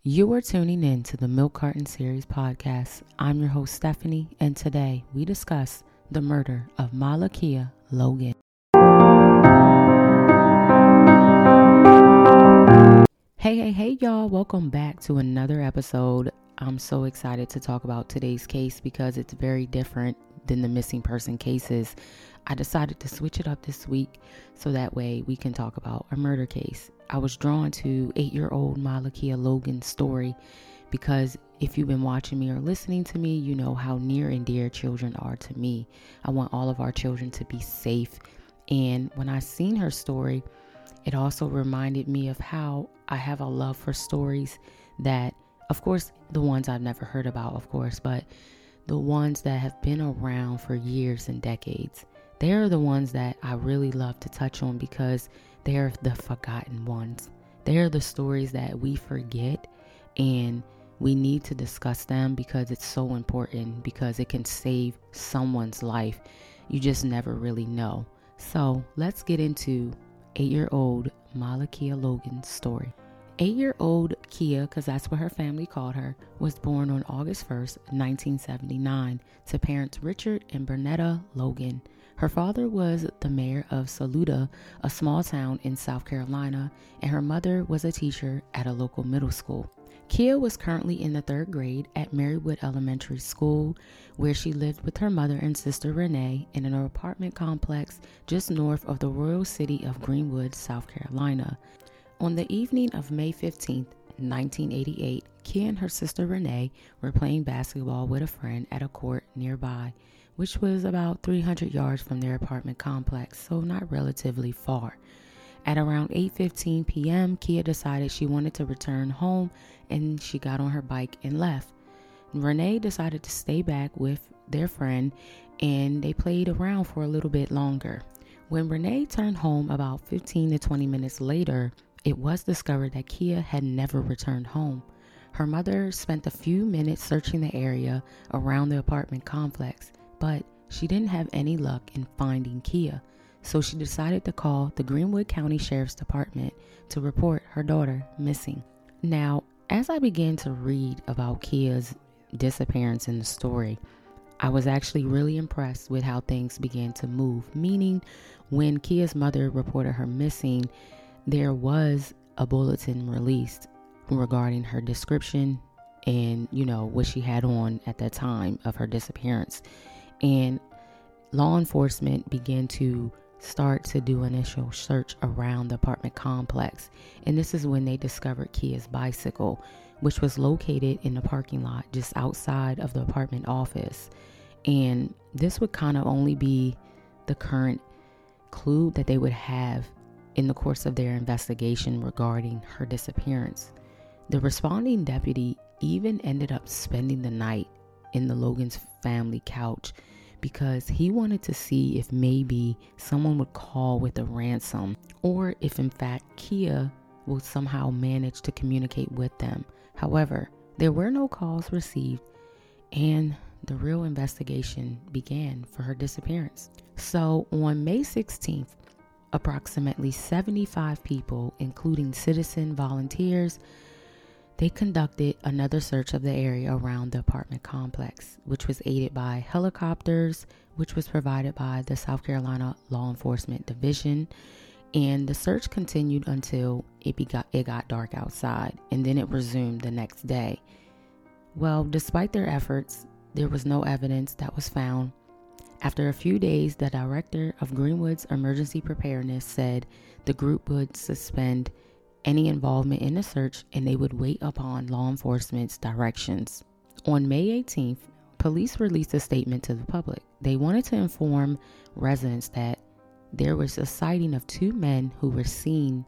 You are tuning in to the Milk Carton Series podcast. I'm your host, Stephanie, and today we discuss the murder of Malakia Logan. Hey, y'all. Welcome back to another episode. I'm so excited to talk about today's case because it's very different than the missing person cases. I decided to switch it up this week so that way we can talk about a murder case. I was drawn to 8-year-old Malakia Logan's story because if you've been watching me or listening to me, you know how near and dear children are to me. I want all of our children to be safe. And when I seen her story, it also reminded me of how I have a love for stories that, of course, the ones I've never heard about, of course, but the ones that have been around for years and decades. They're the ones that I really love to touch on because they're the forgotten ones. They're the stories that we forget, and we need to discuss them because it's so important, because it can save someone's life. You just never really know. So let's get into 8-year-old Malakia Logan's story. 8-year-old Kia, because that's what her family called her, was born on August 1st, 1979 to parents Richard and Bernetta Logan. Her father was the mayor of Saluda, a small town in South Carolina, and her mother was a teacher at a local middle school. Kia was currently in the 3rd grade at Marywood Elementary School, where she lived with her mother and sister Renee in an apartment complex just north of the royal city of Greenwood, South Carolina. On the evening of May 15th, 1988, Kia and her sister Renee were playing basketball with a friend at a court nearby, which was about 300 yards from their apartment complex, so not relatively far. At around 8:15 p.m., Kia decided she wanted to return home, and she got on her bike and left. Renee decided to stay back with their friend, and they played around for a little bit longer. When Renee turned home about 15 to 20 minutes later, it was discovered that Kia had never returned home. Her mother spent a few minutes searching the area around the apartment complex, but she didn't have any luck in finding Kia, so she decided to call the Greenwood County Sheriff's Department to report her daughter missing. Now, as I began to read about Kia's disappearance in the story, I was actually really impressed with how things began to move, meaning when Kia's mother reported her missing, there was a bulletin released regarding her description and, what she had on at that time of her disappearance. And law enforcement began to start to do initial search around the apartment complex. And this is when they discovered Kia's bicycle, which was located in the parking lot just outside of the apartment office. And this would kind of only be the current clue that they would have in the course of their investigation regarding her disappearance. The responding deputy even ended up spending the night in the Logan's family couch because he wanted to see if maybe someone would call with a ransom, or if in fact Kia would somehow manage to communicate with them. However, there were no calls received, and the real investigation began for her disappearance. So on May 16th, approximately 75 people, including citizen volunteers, they conducted another search of the area around the apartment complex, which was aided by helicopters, which was provided by the South Carolina Law Enforcement Division. And the search continued until it got dark outside, and then it resumed the next day. Well, despite their efforts, there was no evidence that was found. After a few days, the director of Greenwood's Emergency Preparedness said the group would suspend any involvement in the search and they would wait upon law enforcement's directions. On May 18th, police released a statement to the public. They wanted to inform residents that there was a sighting of 2 men who were seen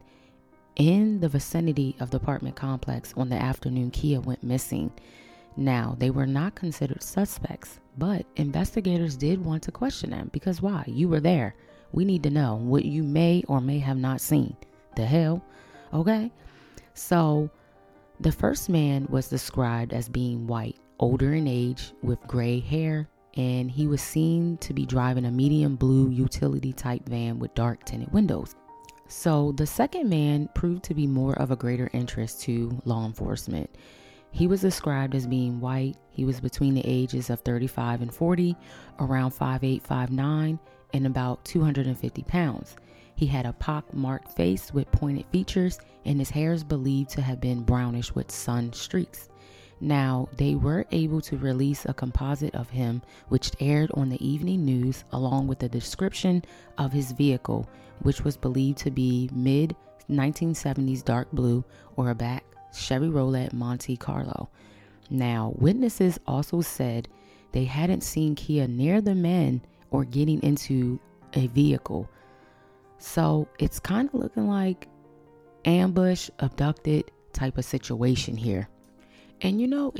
in the vicinity of the apartment complex on the afternoon Kia went missing. Now, they were not considered suspects, but investigators did want to question them because why? You were there. We need to know what you may or may have not seen. The hell? Okay. So the first man was described as being white, older in age, with gray hair, and he was seen to be driving a medium blue utility type van with dark tinted windows. So the second man proved to be more of a greater interest to law enforcement. He was described as being white. He was between the ages of 35 and 40, around 5'8", 5'9", and about 250 pounds. He had a pock-marked face with pointed features, and his hair is believed to have been brownish with sun streaks. Now, they were able to release a composite of him, which aired on the evening news, along with a description of his vehicle, which was believed to be mid-1970s dark blue or a black Chevy Roulette Monte Carlo. Now, witnesses also said they hadn't seen Kia near the men or getting into a vehicle. So it's kind of looking like ambush, abducted type of situation here. And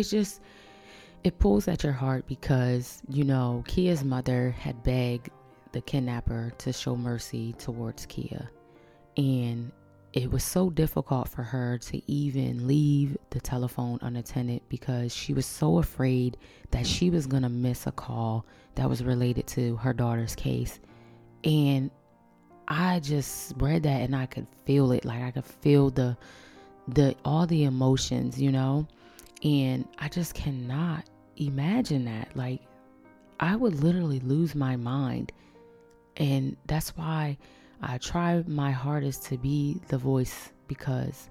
it pulls at your heart because, Kia's mother had begged the kidnapper to show mercy towards Kia. And it was so difficult for her to even leave the telephone unattended because she was so afraid that she was going to miss a call that was related to her daughter's case. And I just read that and I could feel it. Like I could feel the all the emotions, and I just cannot imagine that. Like I would literally lose my mind. And that's why I try my hardest to be the voice because,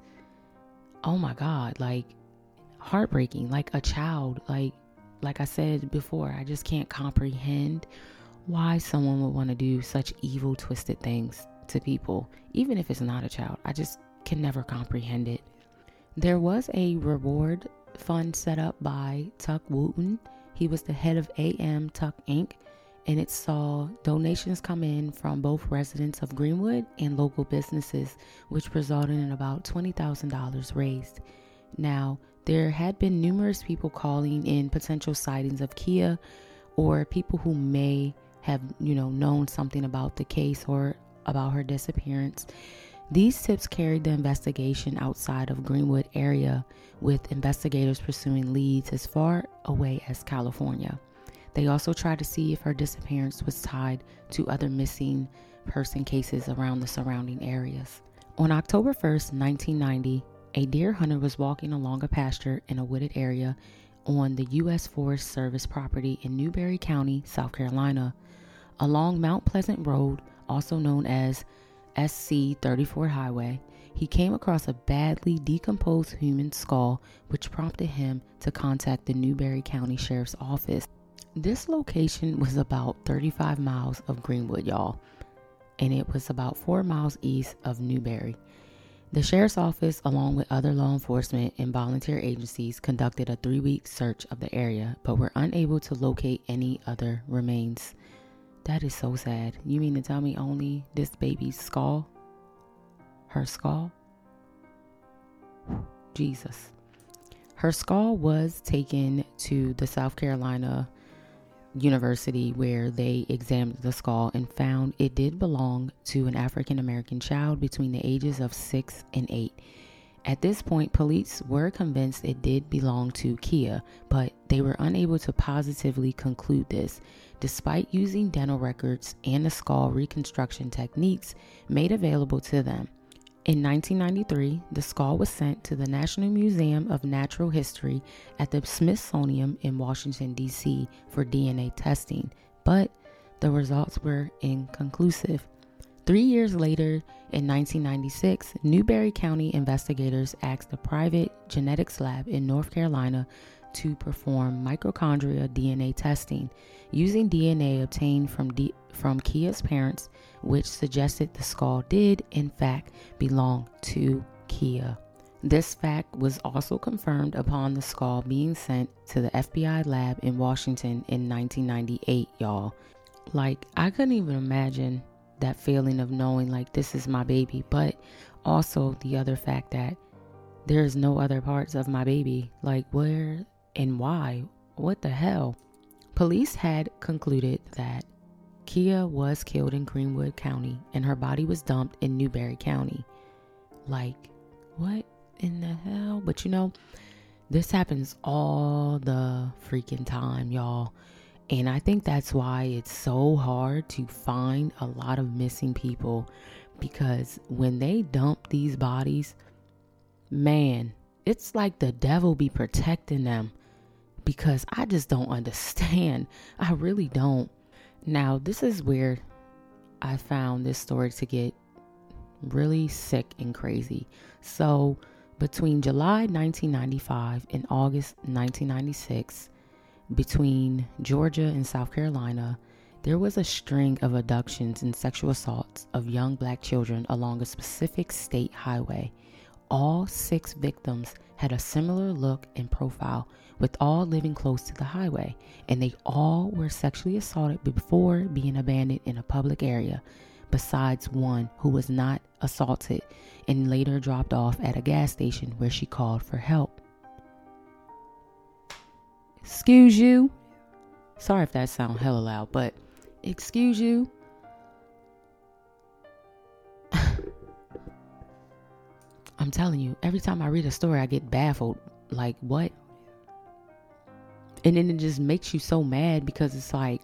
oh my God, like heartbreaking, like a child, like I said before, I just can't comprehend why someone would want to do such evil, twisted things to people, even if it's not a child. I just can never comprehend it. There was a reward fund set up by Tuck Wooten. He was the head of AM Tuck Inc., and it saw donations come in from both residents of Greenwood and local businesses, which resulted in about $20,000 raised. Now, there had been numerous people calling in potential sightings of Kia or people who may have, known something about the case or about her disappearance. These tips carried the investigation outside of Greenwood area, with investigators pursuing leads as far away as California. They also tried to see if her disappearance was tied to other missing person cases around the surrounding areas. On October 1st, 1990, a deer hunter was walking along a pasture in a wooded area on the U.S. Forest Service property in Newberry County, South Carolina. Along Mount Pleasant Road, also known as SC 34 Highway, he came across a badly decomposed human skull, which prompted him to contact the Newberry County Sheriff's Office. This location was about 35 miles of Greenwood, y'all, and it was about 4 miles east of Newberry. The Sheriff's Office, along with other law enforcement and volunteer agencies, conducted a 3-week search of the area, but were unable to locate any other remains. That is so sad. You mean to tell me only this baby's skull? Her skull? Jesus. Her skull was taken to the South Carolina University, where they examined the skull and found it did belong to an African American child between the ages of 6 and 8. At this point, police were convinced it did belong to Kia, but they were unable to positively conclude this, despite using dental records and the skull reconstruction techniques made available to them. In 1993, the skull was sent to the National Museum of Natural History at the Smithsonian in Washington, D.C. for DNA testing, but the results were inconclusive. 3 years later, in 1996, Newberry County investigators asked a private genetics lab in North Carolina to perform mitochondrial DNA testing using DNA obtained from Kia's parents, which suggested the skull did, in fact, belong to Kia. This fact was also confirmed upon the skull being sent to the FBI lab in Washington in 1998, y'all. Like, I couldn't even imagine that feeling of knowing like this is my baby, but also the other fact that there's no other parts of my baby. Like, where and why? What the hell? Police had concluded that Kia was killed in Greenwood County and her body was dumped in Newberry County. Like, what in the hell? But this happens all the freaking time, y'all. And I think that's why it's so hard to find a lot of missing people, because when they dump these bodies, man, it's like the devil be protecting them, because I just don't understand. I really don't. Now, this is where I found this story to get really sick and crazy. So between July 1995 and August 1996, between Georgia and South Carolina, there was a string of abductions and sexual assaults of young black children along a specific state highway. All 6 victims had a similar look and profile, with all living close to the highway, and they all were sexually assaulted before being abandoned in a public area, besides one who was not assaulted and later dropped off at a gas station where she called for help. Excuse you. Sorry if that sounds hella loud, but excuse you. I'm telling you, every time I read a story, I get baffled. Like, what? And then it just makes you so mad, because it's like,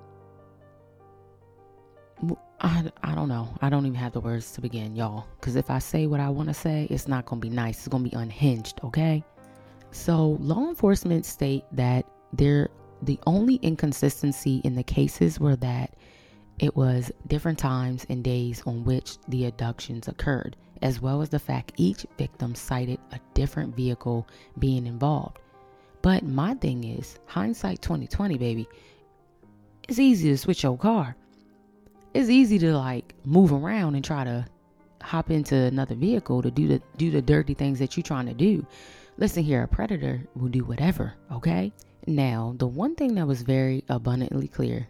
I don't know. I don't even have the words to begin, y'all. Because if I say what I want to say, it's not going to be nice. It's going to be unhinged, okay? So law enforcement state that the only inconsistency in the cases were that it was different times and days on which the abductions occurred, as well as the fact each victim cited a different vehicle being involved. But my thing is, hindsight 2020, baby. It's easy to switch your car. It's easy to like move around and try to hop into another vehicle to do the dirty things that you're trying to do. Listen here, a predator will do whatever, okay? Now, the one thing that was very abundantly clear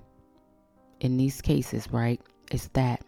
in these cases, right, is that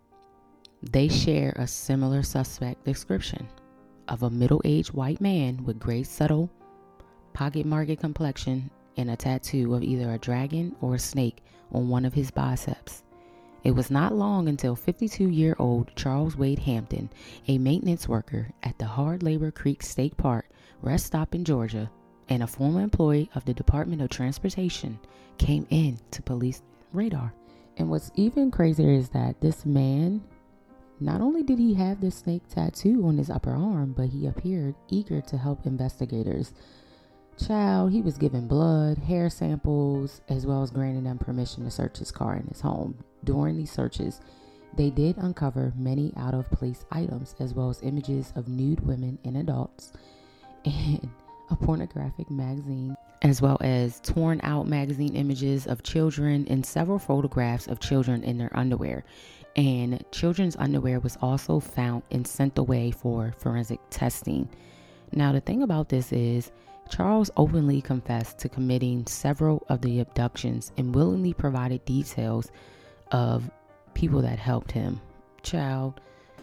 they share a similar suspect description of a middle-aged white man with gray, subtle, pocket market complexion and a tattoo of either a dragon or a snake on one of his biceps. It was not long until 52-year-old Charles Wade Hampton, a maintenance worker at the Hard Labor Creek State Park rest stop in Georgia and a former employee of the Department of Transportation, came in to police radar. And what's even crazier is that this man, not only did he have this snake tattoo on his upper arm, but he appeared eager to help investigators. Child, he was given blood, hair samples, as well as granting them permission to search his car and his home. During these searches, they did uncover many out-of-place items, as well as images of nude women and adults, and a pornographic magazine, as well as torn out magazine images of children and several photographs of children in their underwear. And children's underwear was also found and sent away for forensic testing. Now, the thing about this is, Charles openly confessed to committing several of the abductions and willingly provided details of people that helped him. Child,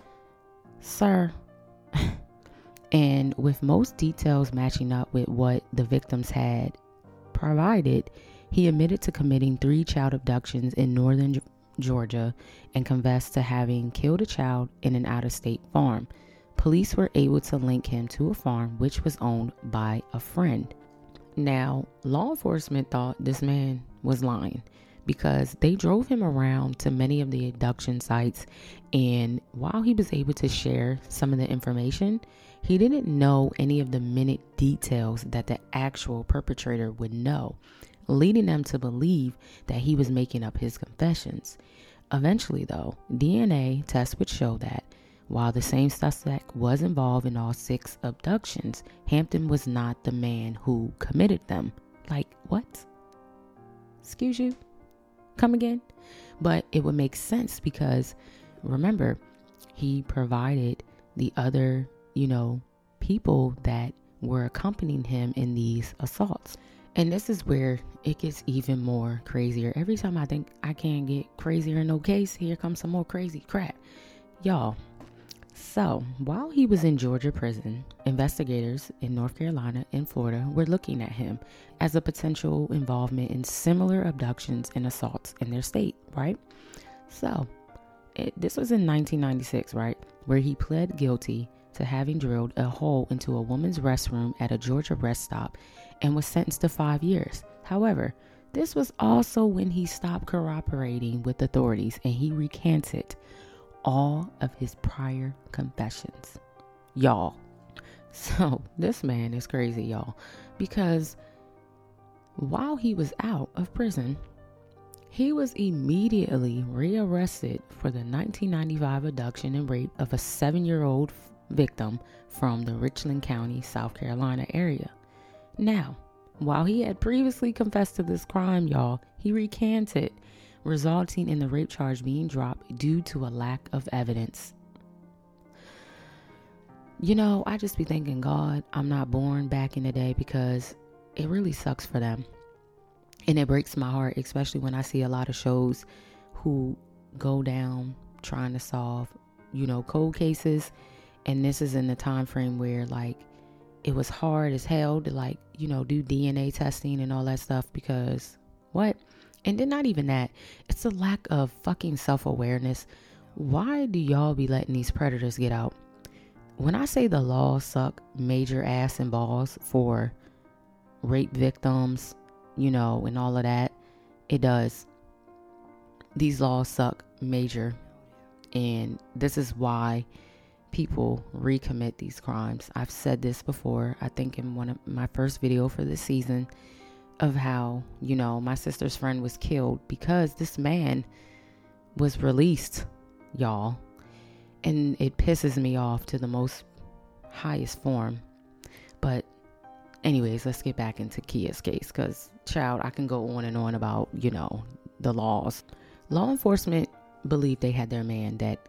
sir. And with most details matching up with what the victims had provided, he admitted to committing 3 child abductions in northern Georgia and confessed to having killed a child in an out-of-state farm. Police were able to link him to a farm which was owned by a friend. Now, law enforcement thought this man was lying because they drove him around to many of the abduction sites, and while he was able to share some of the information, he didn't know any of the minute details that the actual perpetrator would know, leading them to believe that he was making up his confessions. Eventually, though, DNA tests would show that while the same suspect was involved in all 6 abductions, Hampton was not the man who committed them. Like, what? Excuse you? Come again? But it would make sense because, remember, he provided the other, people that were accompanying him in these assaults. And this is where it gets even more crazier. Every time I think I can't get crazier in no case, here comes some more crazy crap. Y'all. So, while he was in Georgia prison, investigators in North Carolina and Florida were looking at him as a potential involvement in similar abductions and assaults in their state, right? So, this was in 1996, right? Where he pled guilty to having drilled a hole into a woman's restroom at a Georgia rest stop and was sentenced to 5 years. However, this was also when he stopped cooperating with authorities and he recanted all of his prior confessions. Y'all. So this man is crazy, y'all, because while he was out of prison, he was immediately rearrested for the 1995 abduction and rape of a 7-year-old victim from the Richland County, South Carolina area. Now, while he had previously confessed to this crime, y'all, he recanted, resulting in the rape charge being dropped due to a lack of evidence. You know, I just be thinking, God, I'm not born back in the day, because it really sucks for them. And it breaks my heart, especially when I see a lot of shows who go down trying to solve, cold cases. And this is in the time frame where, like, it was hard as hell to, like, do DNA testing and all that stuff, because what? And then not even that. It's a lack of fucking self-awareness. Why do y'all be letting these predators get out? When I say the laws suck major ass and balls for rape victims, and all of that, it does. These laws suck major. And this is why people recommit these crimes. I've said this before, I think in one of my first video for this season, of how, my sister's friend was killed because this man was released, y'all. And it pisses me off to the most highest form. But anyways, let's get back into Kia's case, because, child, I can go on and on about, the laws. Law enforcement believed they had their man that,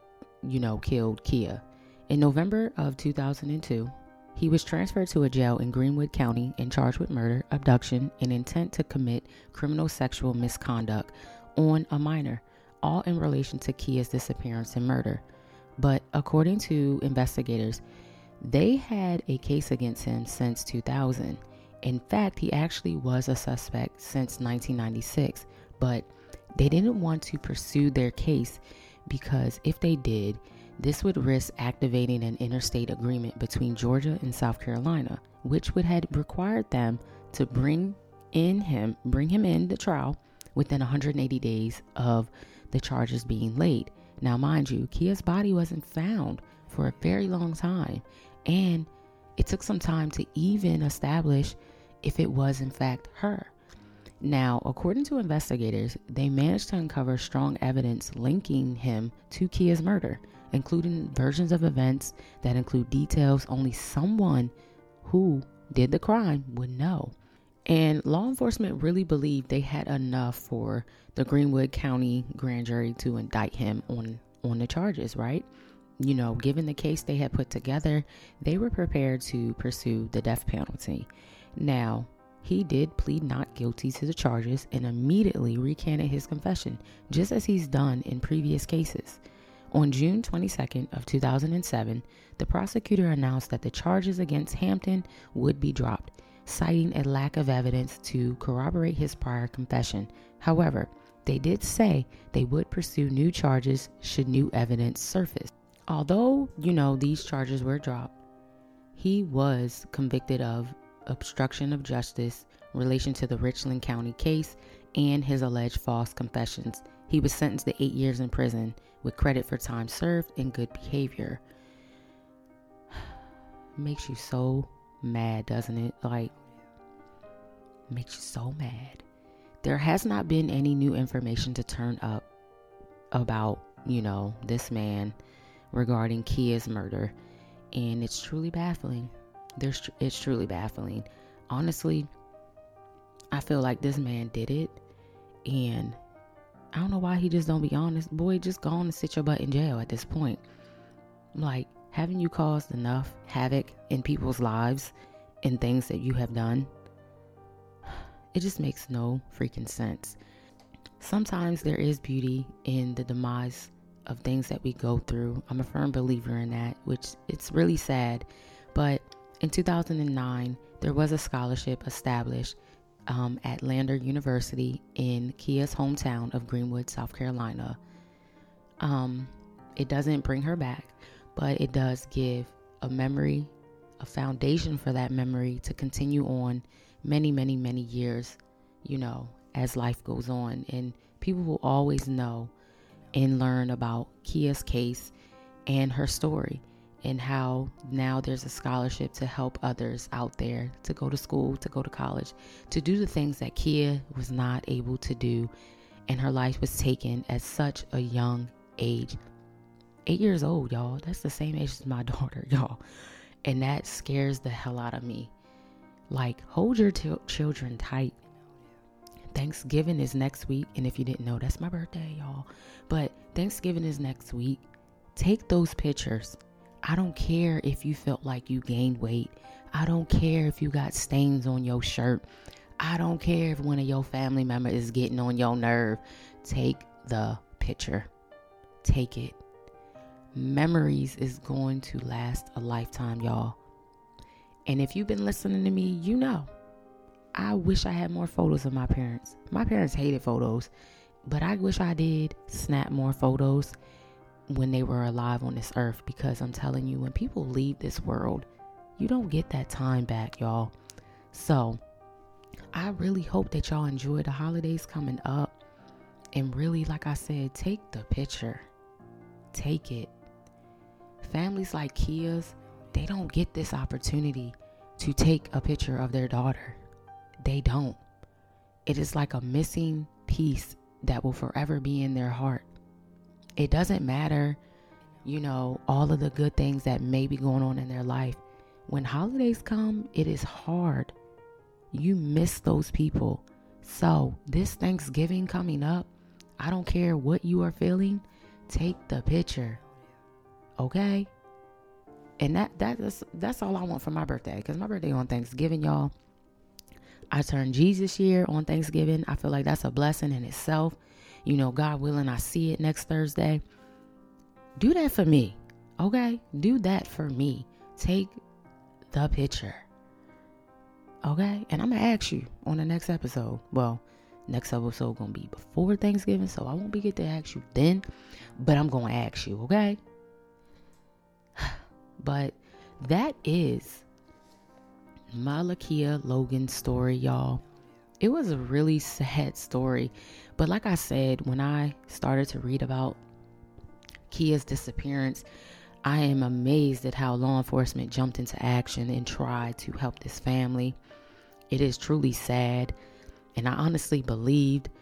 killed Kia. In November of 2002, he was transferred to a jail in Greenwood County and charged with murder, abduction, and intent to commit criminal sexual misconduct on a minor, all in relation to Kia's disappearance and murder. But according to investigators, they had a case against him since 2000. In fact, he actually was a suspect since 1996, but they didn't want to pursue their case because if they did, this would risk activating an interstate agreement between Georgia and South Carolina, which would have required them to bring him in the trial within 180 days of the charges being laid. Now, mind you, Kia's body wasn't found for a very long time, and it took some time to even establish if it was in fact her. Now, according to investigators, they managed to uncover strong evidence linking him to Kia's murder, including versions of events that include details only someone who did the crime would know. And law enforcement really believed they had enough for the Greenwood County grand jury to indict him on the charges, right? Given the case they had put together, they were prepared to pursue the death penalty. Now, he did plead not guilty to the charges and immediately recanted his confession, just as he's done in previous cases. On June 22nd of 2007, the prosecutor announced that the charges against Hampton would be dropped, citing a lack of evidence to corroborate his prior confession. However, they did say they would pursue new charges should new evidence surface. Although, these charges were dropped, he was convicted of obstruction of justice in relation to the Richland County case and his alleged false confessions. He was sentenced to 8 years in prison with credit for time served and good behavior. Makes you so mad, doesn't it? Like, makes you so mad. There has not been any new information to turn up about, this man regarding Kia's murder. And it's truly baffling. It's truly baffling. Honestly, I feel like this man did it. And I don't know why he just don't be honest. Boy, just go on and sit your butt in jail at this point. Like, haven't you caused enough havoc in people's lives and things that you have done? It just makes no freaking sense. Sometimes there is beauty in the demise of things that we go through. I'm a firm believer in that, which it's really sad. But in 2009, there was a scholarship established at Lander University in Kia's hometown of Greenwood, South Carolina. It doesn't bring her back, but it does give a memory, a foundation for that memory to continue on many, many, many years, as life goes on. And people will always know and learn about Kia's case and her story, and how now there's a scholarship to help others out there to go to school, to go to college, to do the things that Kia was not able to do, and her life was taken at such a young age. 8 years old, y'all. That's the same age as my daughter, y'all. And that scares the hell out of me. Like, hold your children tight. Thanksgiving is next week. And if you didn't know, that's my birthday, y'all. But Thanksgiving is next week. Take those pictures. I don't care if you felt like you gained weight. I don't care if you got stains on your shirt. I don't care if one of your family members is getting on your nerve. Take the picture. Take it. Memories is going to last a lifetime, y'all. And if you've been listening to me, you know, I wish I had more photos of my parents. My parents hated photos, but I wish I did snap more photos when they were alive on this earth, because I'm telling you, when people leave this world, you don't get that time back, y'all. So I really hope that y'all enjoy the holidays coming up, and really, like I said, take the picture. Take it. Families like Kia's, they don't get this opportunity to take a picture of their daughter. They don't. It is like a missing piece that will forever be in their heart. It doesn't matter, all of the good things that may be going on in their life. When holidays come, it is hard. You miss those people. So this Thanksgiving coming up, I don't care what you are feeling, take the picture. Okay? And that's all I want for my birthday, because my birthday on Thanksgiving, y'all. I turned Jesus year on Thanksgiving. I feel like that's a blessing in itself. God willing, I see it next Thursday. Do that for me. Okay? Do that for me. Take the picture. Okay? And I'm going to ask you on the next episode. Well, next episode going to be before Thanksgiving, so I won't be get to ask you then. But I'm going to ask you, okay? But that is my Lakia Logan story, y'all. It was a really sad story. But like I said, when I started to read about Kia's disappearance, I am amazed at how law enforcement jumped into action and tried to help this family. It is truly sad. And I honestly believed,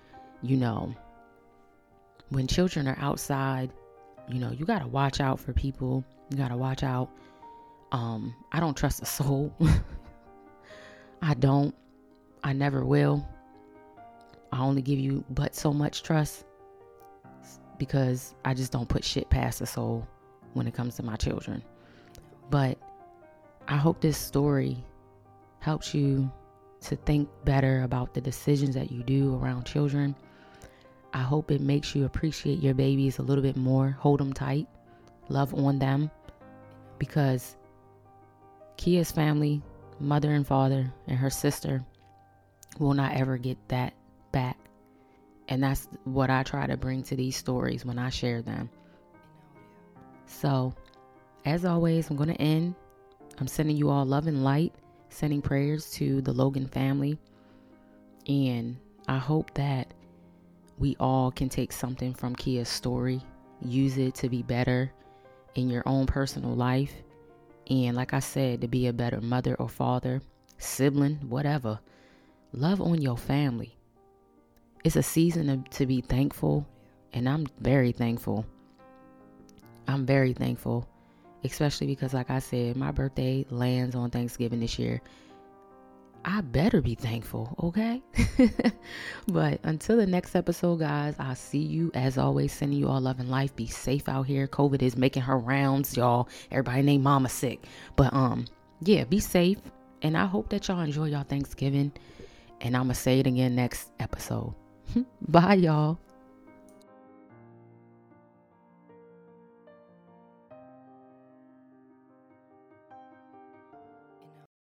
when children are outside, you got to watch out for people. You got to watch out. I don't trust a soul. I don't. I never will. I only give you but so much trust, because I just don't put shit past a soul when it comes to my children. But I hope this story helps you to think better about the decisions that you do around children. I hope it makes you appreciate your babies a little bit more. Hold them tight. Love on them. Because Kia's family, mother and father, and her sister will not ever get that back. And that's what I try to bring to these stories when I share them. So, as always, I'm going to end. I'm sending you all love and light, sending prayers to the Logan family. And I hope that we all can take something from Kia's story, use it to be better in your own personal life. And like I said, to be a better mother or father, sibling, whatever. Love on your family. It's a season to be thankful. And I'm very thankful. I'm very thankful. Especially because, like I said, my birthday lands on Thanksgiving this year. I better be thankful, okay? But until the next episode, guys, I'll see you. As always, sending you all love and life. Be safe out here. COVID is making her rounds, y'all. Everybody named mama sick. But yeah, be safe. And I hope that y'all enjoy y'all Thanksgiving. And I'm going to say it again next episode. Bye, y'all.